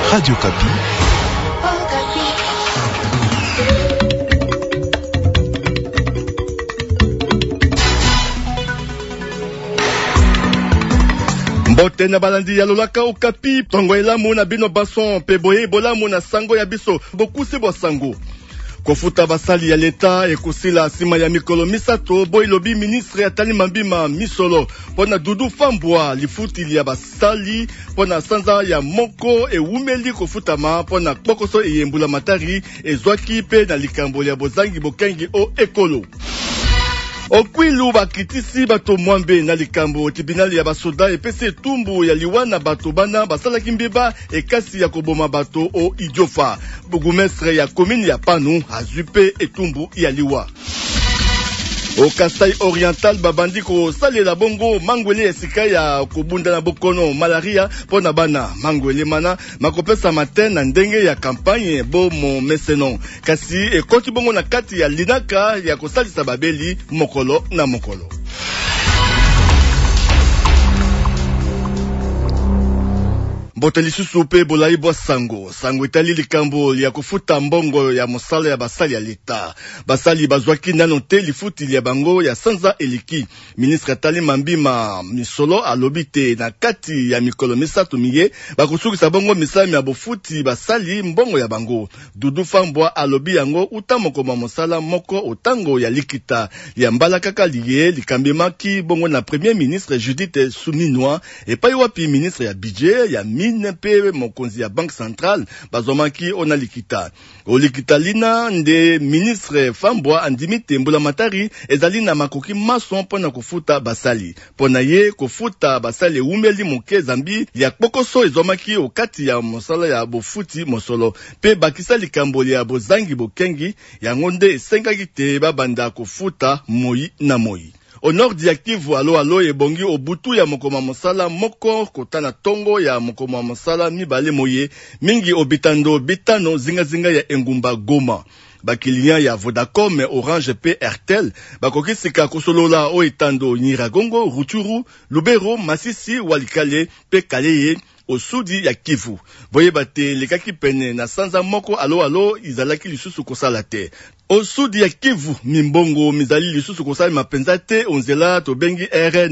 Radio Kapi. Mbote na balandi ya lolaka Okapi, tongo elamu na bino bason, peboye bolamu na sango ya biso, bokuse bo sango. Kofuta basali ya leta ekosila sima ya mikolo misato boy lobi ministre Atali Mambima Misolo pona Dudu Fambwa lifuti ya basali pona sanza ya moko ewumeli kofutama pona bokoso eyembula matari ezwaki pe na likambo ya bozangi bokengi o ekolo. Okwilu bakritisi bato mwambe na likambo tribunal ya basoda epese tumbu ya liwana bato bana basala kimbiba ekasi ya koboma bato o Idiofa. Bugumestre ya komini ya Panu azupe etumbu ya liwa. Au Kasai Oriental babandi ko salela bongo mangwele esika ya kobunda na bokono malaria pona bana mangwele mana makopesa matin na ndenge ya campagne bo mo mesenon kasi ekoti bongo na kati ya linaka ya kosalisa babeli mokolo na mokolo. Boteli susupe bolai bo sango etali likambo ya kufuta mbongo ya mosala ya basali ya leta. Basali bazwaki nano te lifuti ya bango ya sanza eliki. Ministre Atali Mambima Misolo alobite na kati ya mikolo misato miye bakusukisa bongo misami ya bofuti basali mbongo ya bango. Dudu Fambwa alobi yango utamoko mosala moko otango ya likita ya mbala kaka liye likambemaki bongo na premier ministre Judith Suminwa epai wapi ministre ya budget ya pe mokonzi ya Banque Centrale bazomaki ona likita. O likita lina nde ministre Fambwa andimite mbula matari ezali na makoki mason pona kufuta basali. Pona ye kufuta basali umeli moke zambi ya kokoso ezomaki okati ya mosala ya bofuti mosolo. Pe bakisa likambo ya bozangi bokengi ya ngonde esengaki te babanda kufuta moi na moi. Au nord ya Kivu alo ebongi obutu ya mokoma mosala moko kotana tongo ya mokoma mosala mibale moye mingi obitando bitano zinga ya engumba Goma. Bakilian ya Vodacom, Orange pe Airtel bakokisika kosolola o etando Nyiragongo, Rutshuru, Lubero, Masisi, Walikale pe Kaleye au sudi ya Kivu. Boye bate lekaki pene na sanza moko alo izalaki lisusu kosala te. Au sudi ya Kivu mimbongo mizali lisusu kosala mapenza te onzela to bengi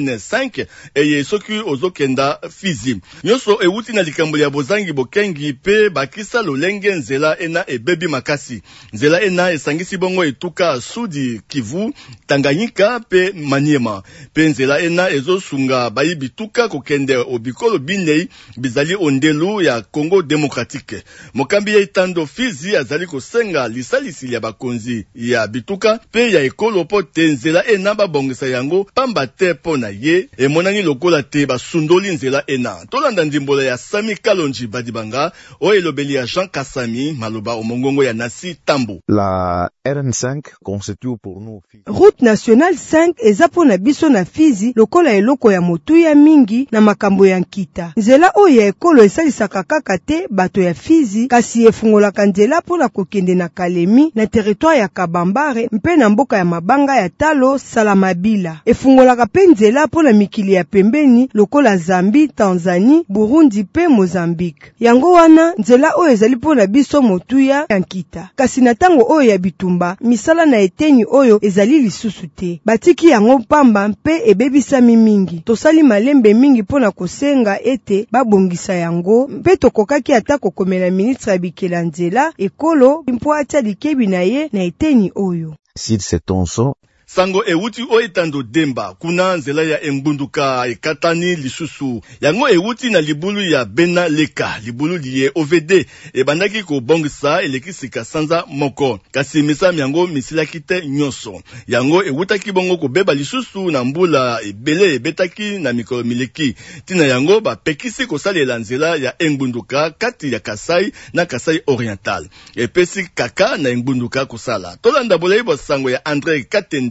RN5 eye soki ozokenda Fizi. Nyoso ewuti na likambo ya bozangi bokengi pe bakisa lolenge nzela ena ebebi makasi. Nzela ena esangisi bongo etuka sudi Kivu, Tanganyika pe Maniema. Pe nzela ena ezosunga bayi bituka kokende obikolo binei bizali ondelu ya Congo Démocratique. Mokambi ya itando Fizi azali kosenga lisalisi ya bakonzi ya bituka pe ya ekolo po tenzela ena babongisa yango pamba te pona ye emonani lokola te basundoli nzela ena. Tolanda ndimbola ya Sami Kalonji Badibanga o elobeli ya Jean Kasami maloba omongongo ya Nasi Tambo. La RN5 constitue pour nous Route nationale 5 eza pona biso na Fizi lokola eloko ya motuya mingi na makambo ya nkita. Nzela oyo ya ekolo esalisaka kaka te bato ya Fizi kasi efungolaka nzela pona kokende na Kalemi na territoire ya Kabambare mpe na mboka ya mabanga ya Talo Salamabila. Efungolaka pe nzela pona mikili ya pembeni lokola Zambi, Tanzanie, Burundi pe Mozambique. Yango wana nzela oyo ezali pona biso motuya ya nkita. Kasi na tango oyo ya bitumba misala na eteni oyo ezali lisusu te. Batiki yango pamba mpe ebebisami mingi. Tosali malembe mingi pona kosenga ete babongisa yango mpe tokokaki ata kokomela ministre ya bikela nzela ekolo mpo atia likebi na ye na eteni oyo. Sid Setonso Sango ewuti o etando demba kuna nzela ya engbunduka ekatani lisusu. Yango ewuti na libulu ya Bena Leka, libulu liye OVD ebandaki ko bongisa elekisika sanza moko. Kasi misami yango misilaki te nyonso. Yango ewutaki bongo ko beba lisusu na mbula ebele ebetaki na mikolo mileki. Tina yango ba pekisi ko salela nzela ya engbunduka kati ya Kasai na Kasai Oriental. Epesi kaka na engbunduka kusala. Tolanda bolaibo sango ya André Katende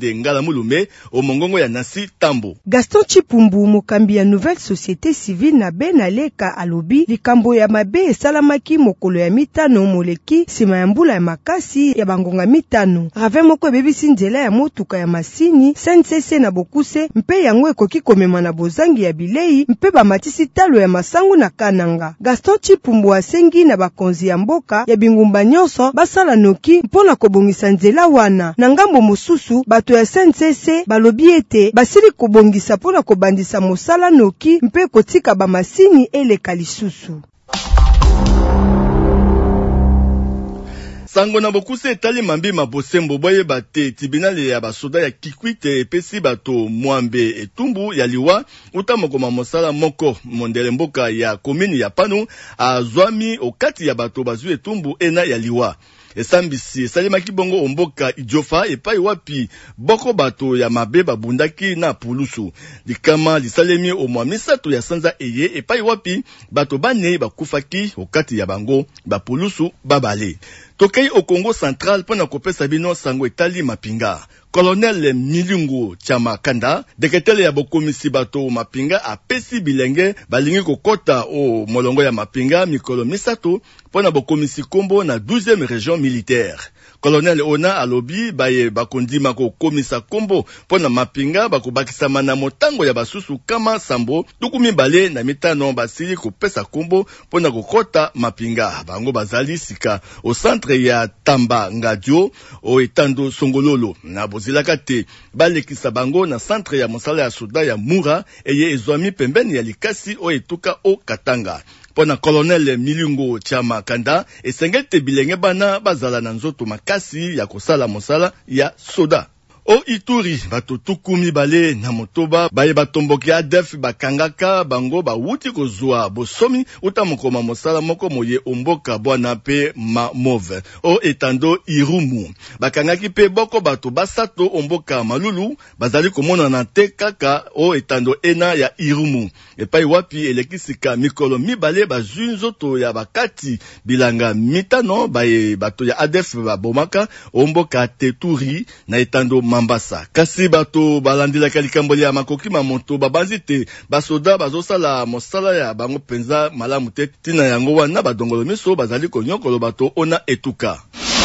Jean-Claude Ngala Mulume o mongongo ya Nasi Tambo. Gaston Chipumbu mokambi ya Nouvelle Société Civile na Benaleka alobi likambo ya mabe esalamaki mokolo ya mitano moleki sima ya mbula ya makasi ya bangonga mitano. Rave moko ebebisi nzela ya motuka ya masini SNCC na Bokuse mpe yango ekoki komema na bozangi ya bilei mpe bamatisi talo ya masangu na Kananga. Gaston Chipumbu asengi na bakonzi ya mboka ya bingumba nyonso basala noki mpona kobongisa nzela wana. Na ngambo mosusu bato ya SNCC balobi ete basili kobongisa mpona kobandisa mosala noki mpe kotika bamasini eleka lisusu. Sango na Bokuse etali mambi mabosembo boye bate tribunal ya basoda ya Kikwite epesi bato Mwambe Etumbu ya liwa utamokoma mosala moko mondele mboka ya komini ya Pano azwami okati ya bato bazwi Etumbu ena ya liwa. Esambisi esalemaki bongo omboka Idjofa epai wapi boko bato ya mabe babundaki na pulusu. Likama lisalemi omwa misato ya sanza eye epai wapi bato bane bakufaki okati ya bango bapulusu babale. Tokei au Congo central pona kopesa bino sango etali mapinga. Colonel Milungu Chama Kanda, deketele ya bokomisi bato mapinga apesi bilenge balingi kokota o molongo ya mapinga mikolo misato pona bokomisi kombo na 12e région militaire. Colonel Ona alobi baye bakondima ko komisa kombo pona mapinga bakobakisa na motango ya basusu kama sambo tukumi bale na mitano basili kopesa kombo pona kokota mapinga bango bazali sika au centre ya Tamba Ngadio o etando Songololo na bozilaka te balekisa bango na centre ya mosala ya soda ya Mura eye ezwami pembeni ya likasi o etuka o Katanga. Pona Colonel Milungu Chama Kanda esengete bilenge bana bazala na nzoto makasi ya kosala mosala ya soda. O Ituri bato tukumi bale na motoba baye batomboki ADF bakangaka bango bawuti kozwa bosomi utamokoma mosala moko moye omboka bwana pe mauve o etando Irumu bakangaki pe boko bato basato omboka Malulu bazali komona na te kaka o etando ena ya Irumu epai wapi elekisika mikolo mibale bazwi nzoto ya bakati bilanga mitano baye bato ya ADF babomaka omboka Teturi na etando Mambasa. Kasi bato balandilaka likamboli ya makoki mamoto babanzi te basoda bazosala mosala ya bango penza malamu te tina yango wana badongolo miso bazali konyokolo bato ona etuka.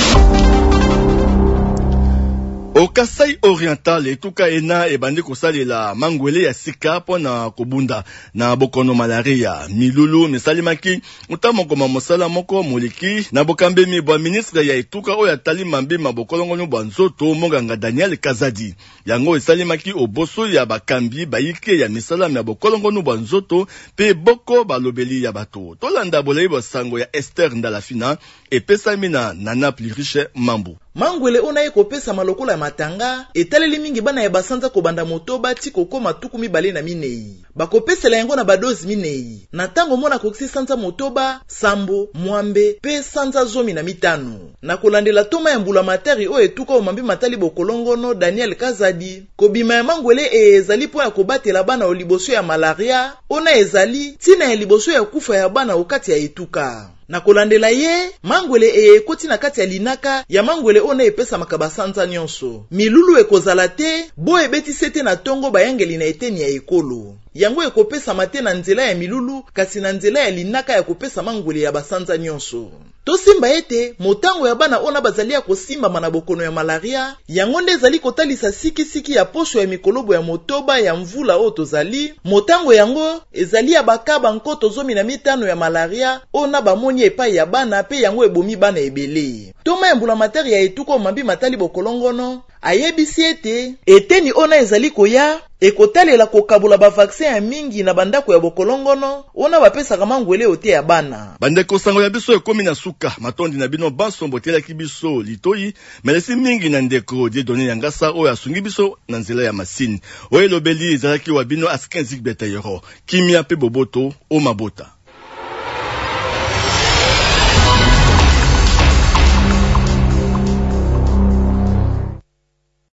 Au Kasai Oriental, etuka ena ebandi kosalela mangwele ya sika pona kobunda na bokono malaria. Milulu misalimaki utamokoma mosala moko moliki na bokambemi bwa ministre ya etuka oya tali mambi mabokolongo bwa nzoto monganga Daniel Kazadi. Yango esalimaki oboso ya bakambi bayike ya misala ya bokolongo bwa nzoto pe boko balobeli ya bato. Tolanda bolei bo sango ya Esther Ndalafina epesami na Nana Pliriche Mambu. Mangwele ona ekopesa malokola ya matanga etaleli mingi bana ya basanza kobanda motoba ti kokoma tukumi bale na minei bakopesela yango na badozi minei na tango mona kokisi sanza motoba sambo mwambe pe sanza zomi na mitano na kolandela toma ya mbula materi o etuka omambi matali bokolongono Daniel Kazadi kobima ya mangwele ezali po ya kobatela bana o liboso ya malaria ona ezali tina ya liboso ya kufa ya bana okati ya etuka. Na kolandela ye, mangwele ekoti na kati ya linaka ya mangwele ona epesa makabasanza nyonso. Milulu ekozala te, bo ebeti sete na tongo bayangeli na eteni ya ekolo. Yango ekopesa mate na nzela ya milulu kasi na nzela ya linaka ya kopesa mangwele ya basanza nyonso. Tosimba ete, motango ya bana ona bazali ya kosimba mana bokono ya malaria, yango nde ezali kotalisa siki ya poso ya mikolobo ya motoba ya mvula o tozali, motango yango ezali ya bakaba nkoto zomi na mitano ya malaria, ona bamoni epai ya bana pe yango ebomi bana ebele. Toma ya mbula materi ya etuko mambi matali bokolongono, ayebisi ete, eteni ona ezali koya, ekotalela kokabula ba vaccin ya mingi na bandako ya bokolongono ona bapesaka mangwele ote ya bana. Bandeko sango ya biso ekomi na suka matondi na bino banso botelaki biso litoi melesi mingi na ndeko die donner ya ngasa oyo asungi biso na nzela ya masini oyo lobeli ezalaki wa bino askenzik beta yoro kimia pe boboto o mabota.